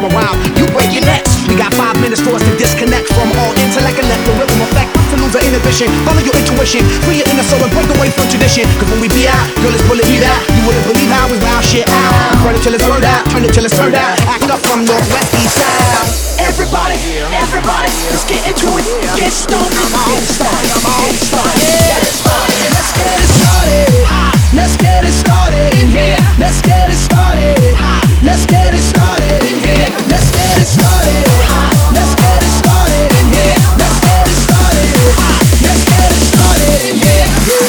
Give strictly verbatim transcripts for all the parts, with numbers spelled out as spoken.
around, you break your necks. We got five minutes for us to disconnect from all intellect and let the rhythm effect to lose our inhibition. Follow your intuition, free your inner soul and break away from tradition. Cause when we be out, girl, it's bullet beat out. You wouldn't believe how we wow shit out. Burn it till it's burned out, turn it till it's turned out. Act up from northwest, east side. Everybody, everybody, let's get into it. Get stoned, get started, get started, get started. Let's get it started. Let's get it started in here. Let's get it started. Let's get it started in here. Let's get it started. Let's get it started in here. Let's get it started. Let's get it started in here.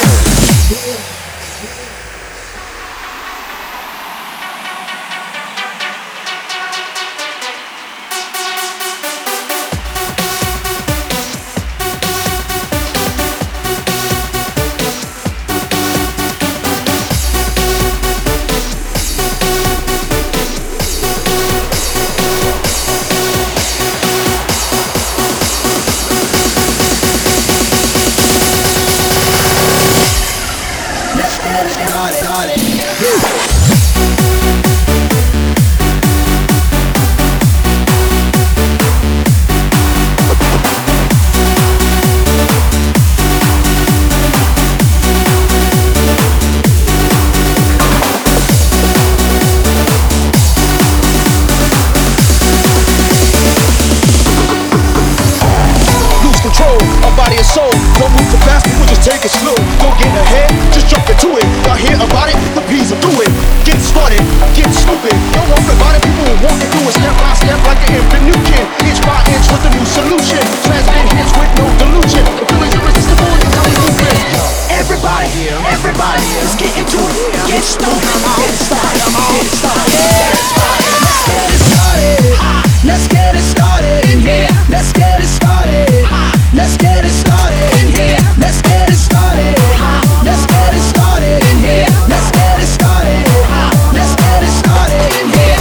Our body and soul, don't move too fast, we'll just take it slow. Don't get ahead, just jump into it. Y'all hear about it? The P's will do it. Get started, get stupid. Don't walk about it, people will walk it through it step by step like an infant new kid. Inch by inch with a new solution. Transmit hits with no delusion. The feeling's irresistible, you how we move it. Everybody, everybody, let's get into it. Get stupid, get started, get started, get started. Let's get it started. Let's get it started in here. Let's get it started. Let's get it started in here. Let's get it started. Let's get it started in here. Let's get it started. Let's get it started in here.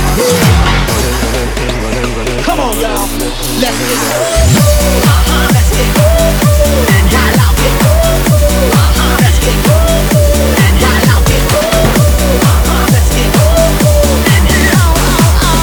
Come on, y'all. Let's get it. Uh-huh, let's get it. And y'all out it. Uh-huh, let's get it. And y'all out it. Uh-huh, let's get it. And y'all out it.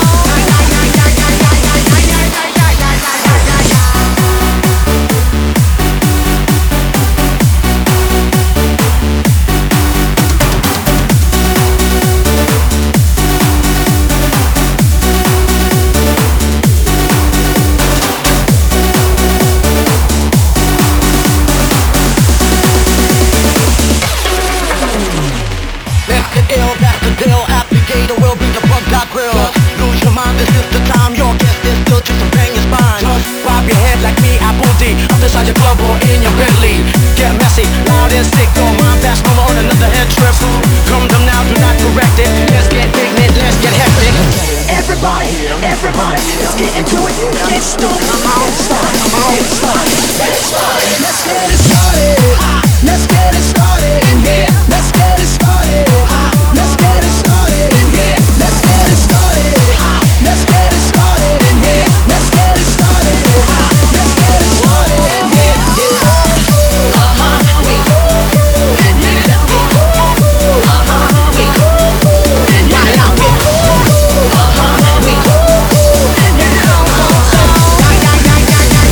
Ill, that's the deal. Applicator will be the bug got grill. Lose your mind, this is the time. Your guess is still just to bang your spine. Just bob your head like me, Apple D. Up inside your club or in your Bentley. Get messy, loud and sick. Don't mind fast mama on another head trip. Come them now, do not correct it. Let's get ignorant, let's get hectic. Everybody, everybody, let's get into it. Get stupid, get started, get started, get started. Let's get it started. Let's get it started in here. Let's get it started. Let's get it started in here. Let's get it started. Let's get it started in here. Let's get it started. Let's get it started in here. Uh-huh, we in here. Let's go. Uh-huh, we in here. Out it. Uh-huh, we in here.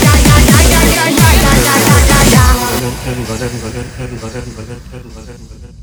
Yeah, yeah, yeah, yeah, yeah, yeah, yeah, yeah, yeah, yeah.